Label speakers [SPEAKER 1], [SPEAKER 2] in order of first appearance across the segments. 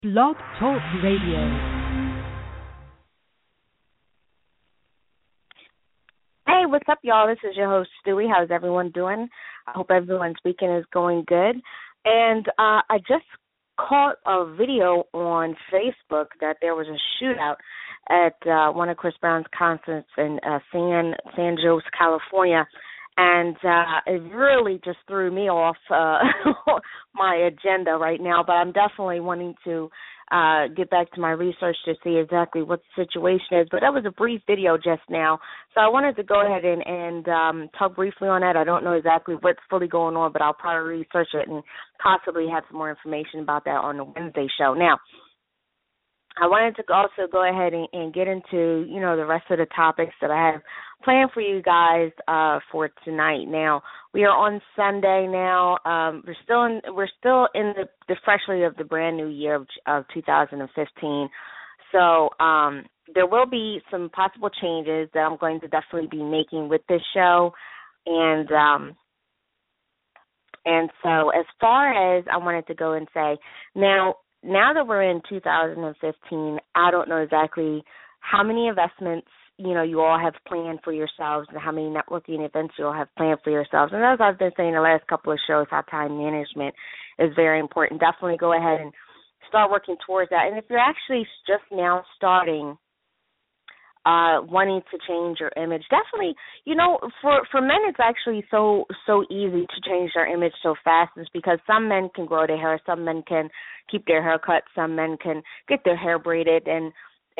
[SPEAKER 1] Blog Talk Radio.
[SPEAKER 2] Hey, what's up, y'all? This is your host, Stewie. How's everyone doing? I hope everyone's weekend is going good. And I just caught a video on Facebook that there was a shootout at one of Chris Brown's concerts in San Jose, California. And it really just threw me off my agenda right now. But I'm definitely wanting to get back to my research to see exactly what the situation is. But that was a brief video just now. So I wanted to go ahead and talk briefly on that. I don't know exactly what's fully going on, but I'll probably research it and possibly have some more information about that on the Wednesday show. Now, I wanted to also go ahead and get into, the rest of the topics that I have planned for you guys for tonight. Now, we are on Sunday now. We're still in the freshly of the brand new year of 2015. So there will be some possible changes that I'm going to definitely be making with this show. And so as far as I wanted to go and say, now that we're in 2015, I don't know exactly how many investments, you all have planned for yourselves and how many networking events you all have planned for yourselves. And as I've been saying the last couple of shows, how time management is very important. Definitely go ahead and start working towards that. And if you're actually just now starting wanting to change your image, definitely, for men it's actually so easy to change their image so fast. Is because some men can grow their hair, some men can keep their hair cut, some men can get their hair braided, and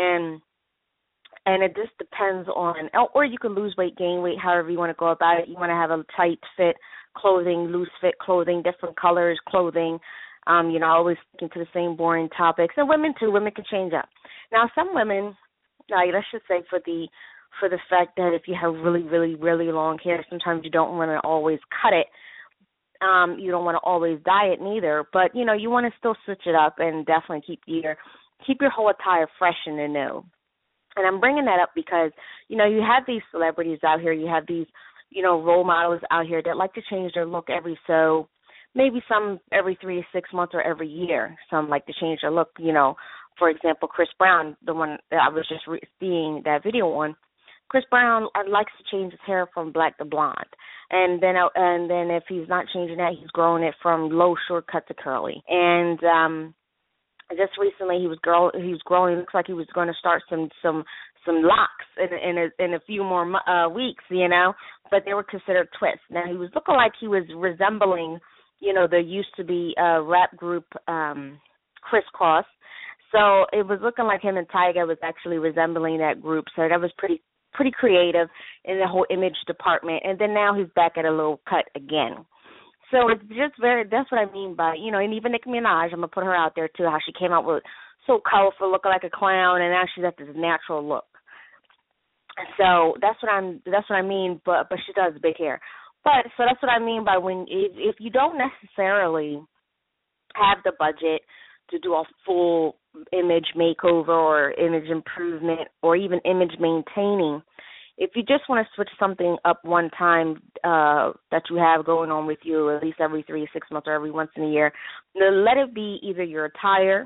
[SPEAKER 2] it just depends on, or you can lose weight, gain weight, however you want to go about it. You want to have a tight fit clothing, loose fit clothing, different colors clothing, always sticking to the same boring topics. And women too, women can change up. Now some women, let's just say for the fact that if you have really, really, really long hair, sometimes you don't want to always cut it. You don't want to always dye it neither, but you want to still switch it up and definitely keep your whole attire fresh and new. And I'm bringing that up because you have these celebrities out here, you have these role models out here that like to change their look maybe some every 3 to 6 months or every year. Some like to change their look. For example, Chris Brown, the one that I was just seeing that video on. Chris Brown likes to change his hair from black to blonde, and then if he's not changing that, he's growing it from low short cut to curly. And just recently, he was growing. Looks like he was going to start some locks in a few more weeks, But they were considered twists. Now he was looking like he was resembling, there used to be a rap group, Crisscross. So it was looking like him and Tyga was actually resembling that group. So that was pretty creative in the whole image department. And then now he's back at a little cut again. So it's just that's what I mean by, and even Nicki Minaj, I'm going to put her out there too, how she came out with so colorful, looking like a clown, and now she's at this natural look. So that's what I mean, but she does big hair. But so that's what I mean by if you don't necessarily have the budget to do a full image makeover or image improvement or even image maintaining, if you just want to switch something up one time that you have going on with you at least every 3 to 6 months or every once in a year, let it be either your attire,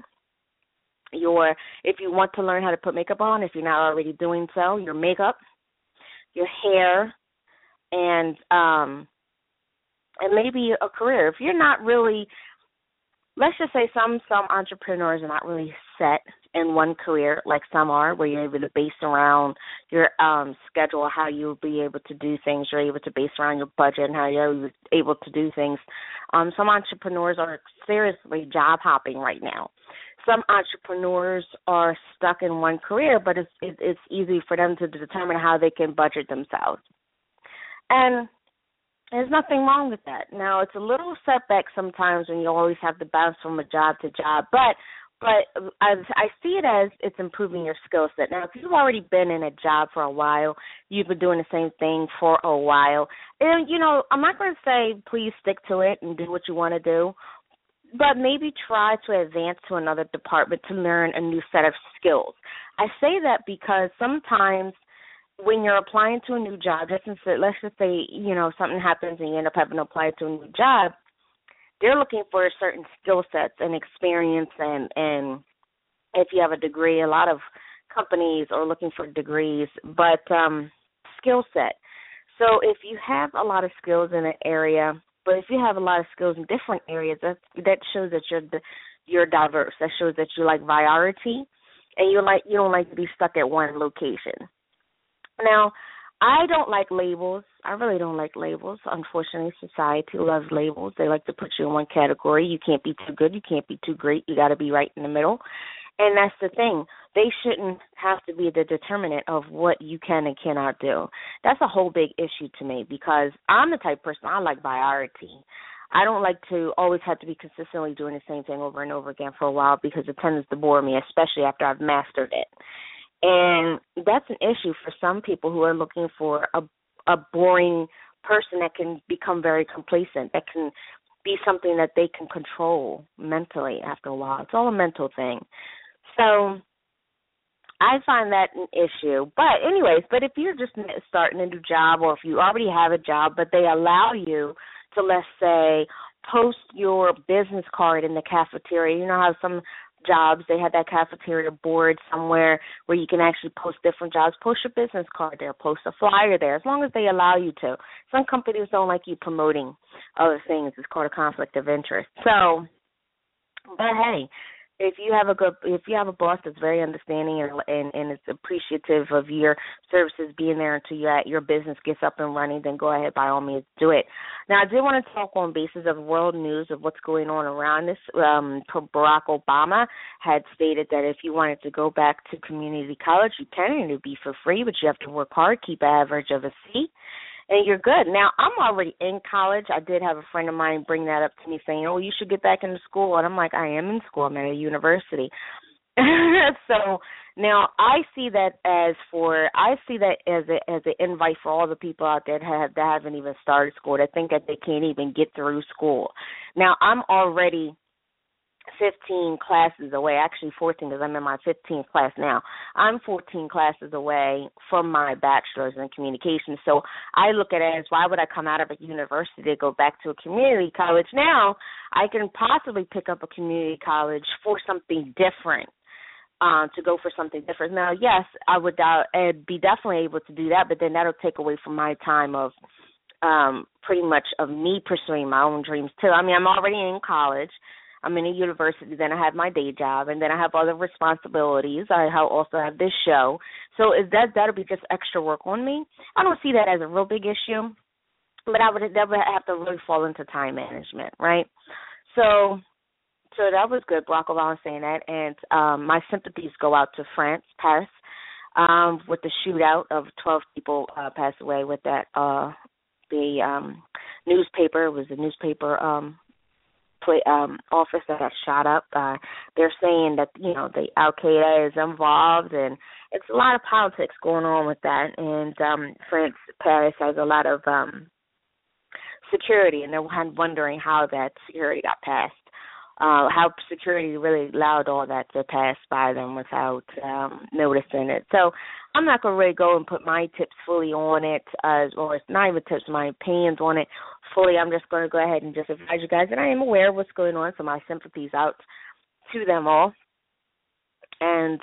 [SPEAKER 2] if you want to learn how to put makeup on, if you're not already doing so, your makeup, your hair, and maybe a career. If you're not really, let's just say some entrepreneurs are not really set in one career like some are, where you're able to base around your schedule, how you'll be able to do things. You're able to base around your budget and how you're able to do things. Some entrepreneurs are seriously job hopping right now. Some entrepreneurs are stuck in one career, but it's easy for them to determine how they can budget themselves. And there's nothing wrong with that. Now, it's a little setback sometimes when you always have to bounce from a job to job, but I see it as it's improving your skill set. Now, if you've already been in a job for a while, you've been doing the same thing for a while, and, I'm not going to say please stick to it and do what you want to do, but maybe try to advance to another department to learn a new set of skills. I say that because sometimes when you're applying to a new job, let's just say, something happens and you end up having to apply to a new job, they're looking for certain skill sets and experience, and if you have a degree, a lot of companies are looking for degrees, but skill set. So if you have a lot of skills in an area, but if you have a lot of skills in different areas, that shows that you're diverse. That shows that you like variety, and you don't like to be stuck at one location. Now, I don't like labels. I really don't like labels. Unfortunately, society loves labels. They like to put you in one category. You can't be too good. You can't be too great. You got to be right in the middle. And that's the thing. They shouldn't have to be the determinant of what you can and cannot do. That's a whole big issue to me because I'm the type of person, I like variety. I don't like to always have to be consistently doing the same thing over and over again for a while because it tends to bore me, especially after I've mastered it. And that's an issue for some people who are looking for a boring person that can become very complacent, that can be something that they can control mentally after a while. It's all a mental thing. So I find that an issue. But anyways, if you're just starting a new job or if you already have a job, but they allow you to, let's say, post your business card in the cafeteria. You know how some jobs, they have that cafeteria board somewhere where you can actually post different jobs. Post your business card there. Post a flyer there, as long as they allow you to. Some companies don't like you promoting other things. It's called a conflict of interest. So, but hey, if you have a boss that's very understanding and is appreciative of your services being there until your business gets up and running, then go ahead, by all means, do it. Now, I did want to talk on basis of world news of what's going on around this. Barack Obama had stated that if you wanted to go back to community college, you can, and it would be for free, but you have to work hard, keep an average of a C, and you're good. Now, I'm already in college. I did have a friend of mine bring that up to me saying, oh, you should get back into school. And I'm like, I am in school. I'm at a university. So now I see that as an invite for all the people out there that haven't even started school, that think that they can't even get through school. Now, I'm already 15 classes away, actually 14 because I'm in my 15th class now. I'm 14 classes away from my bachelor's in communications. So I look at it as, why would I come out of a university to go back to a community college? Now I can possibly pick up a community college for something different, to go for something different. Now, yes, I would be definitely able to do that, but then that'll take away from my time of pretty much of me pursuing my own dreams too. I mean, I'm already in college. I'm in a university, then I have my day job, and then I have other responsibilities. I also have this show. So that'll be just extra work on me. I don't see that as a real big issue, but that would have to really fall into time management, right? So that was good, Barack Obama saying that, and my sympathies go out to France, Paris, with the shootout of 12 people passed away with that, the newspaper. It was a newspaper office that got shot up. They're saying that, the Al-Qaeda is involved, and it's a lot of politics going on with that. And France, Paris has a lot of security, and they're wondering how that security got passed, how security really allowed all that to pass by them without noticing it. So I'm not going to really go and put my tips fully on it, or it's not even tips, my opinions on it fully. I'm just going to go ahead and just advise you guys that I am aware of what's going on, so my sympathies out to them all. And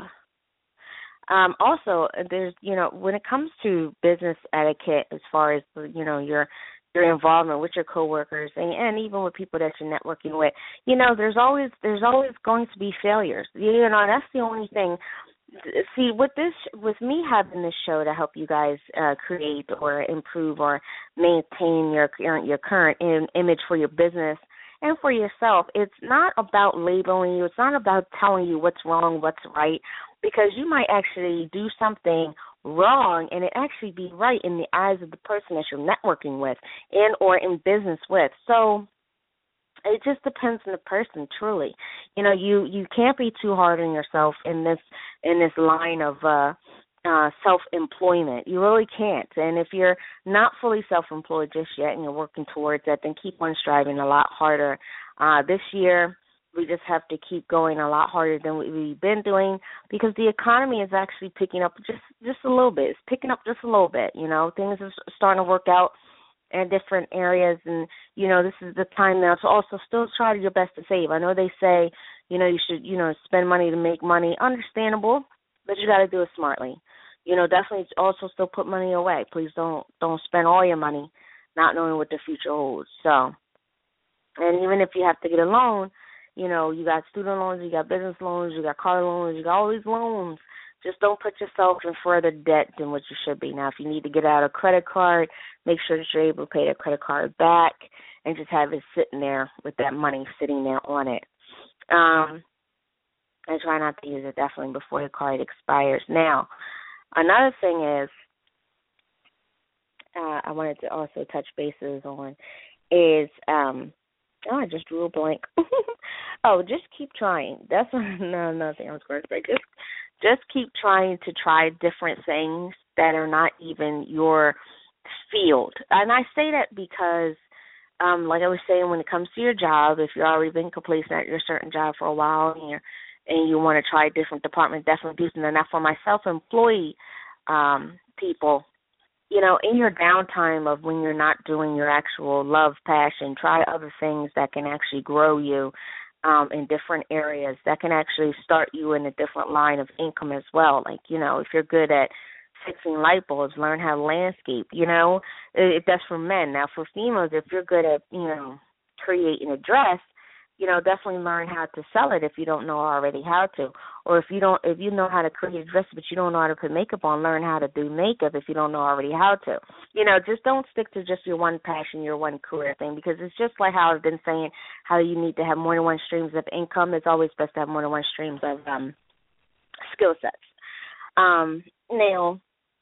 [SPEAKER 2] also, there's, when it comes to business etiquette, as far as, your involvement with your coworkers and even with people that you're networking with, there's always going to be failures. That's the only thing. See, with me having this show to help you guys create or improve or maintain your current image for your business and for yourself, it's not about labeling you. It's not about telling you what's wrong, what's right, because you might actually do something wrong and it actually be right in the eyes of the person that you're networking with and or in business with. So it just depends on the person, truly. You can't be too hard on yourself in this line of self-employment. You really can't. And if you're not fully self-employed just yet and you're working towards that, then keep on striving a lot harder. This year, we just have to keep going a lot harder than we've been doing, because the economy is actually picking up just a little bit. It's picking up just a little bit. Things are starting to work out in different areas, and this is the time now to also still try your best to save. I know they say you should spend money to make money. Understandable, but you got to do it smartly. Definitely also still put money away. Please don't spend all your money not knowing what the future holds. So, and even if you have to get a loan, you got student loans, you got business loans, you got car loans, you got all these loans. Just don't put yourself in further debt than what you should be. Now, if you need to get out a credit card, make sure that you're able to pay that credit card back and just have it sitting there with that money sitting there on it. And try not to use it definitely before the card expires. Now, another thing is I wanted to also touch bases on is I just drew a blank. Just keep trying. That's another thing I was going to say. Just keep trying to try different things that are not even your field. And I say that because, like I was saying, when it comes to your job, if you've already been complacent at your certain job for a while and you want to try a different department, definitely do something. Now, for my self-employed people, in your downtime of when you're not doing your actual love, passion, try other things that can actually grow you in different areas, that can actually start you in a different line of income as well. Like, if you're good at fixing light bulbs, learn how to landscape, that's for men. Now, for females, if you're good at, creating a dress, definitely learn how to sell it if you don't know already how to. Or if you know how to create a dress but you don't know how to put makeup on, learn how to do makeup if you don't know already how to. Just don't stick to just your one passion, your one career thing, because it's just like how I've been saying, how you need to have more than one streams of income. It's always best to have more than one streams of skill sets. Now,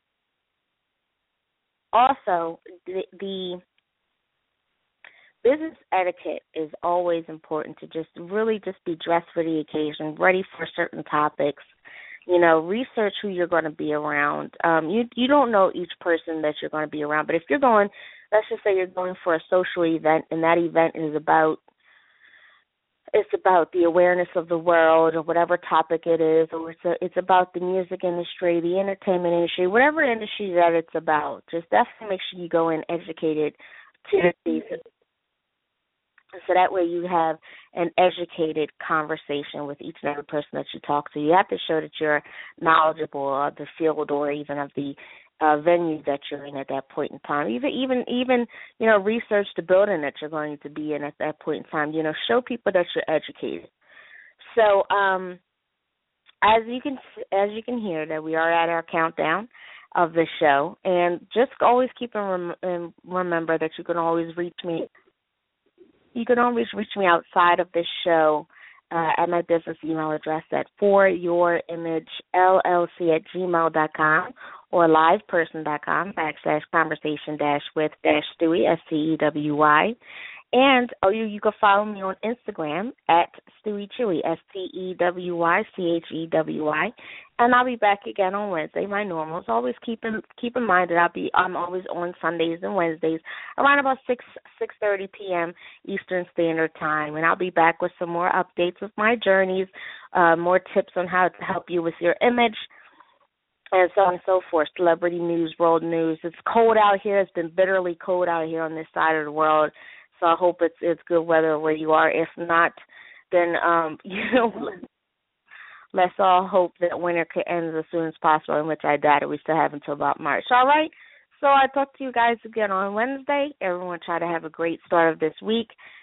[SPEAKER 2] also, the business etiquette is always important to just be dressed for the occasion, ready for certain topics. Research who you're going to be around. You don't know each person that you're going to be around, but if you're going, let's just say you're going for a social event, and that event is about the awareness of the world or whatever topic it is, or it's about the music industry, the entertainment industry, whatever industry that it's about. Just definitely make sure you go in educated to these. So that way you have an educated conversation with each and every person that you talk to. You have to show that you're knowledgeable of the field or even of the venue that you're in at that point in time. Even research the building that you're going to be in at that point in time. Show people that you're educated. So as you can hear, that we are at our countdown of the show, and just always keep and remember that you can always reach me. You can always reach me outside of this show at my business email address at foryourimagellc@gmail.com or liveperson.com/conversation-with-Stewie, STEWY. And you can follow me on Instagram at Stewie Chewy, STEWYCHEWY. And I'll be back again on Wednesday, my normals. Always keep in mind that I'm always on Sundays and Wednesdays around about 6:30 p.m. Eastern Standard Time. And I'll be back with some more updates with my journeys, more tips on how to help you with your image, and so on and so forth. Celebrity news, world news. It's cold out here. It's been bitterly cold out here on this side of the world. So I hope it's good weather where you are. If not, then let's all hope that winter can end as soon as possible, in which I doubt it. We still have until about March. All right? So I talk to you guys again on Wednesday. Everyone try to have a great start of this week.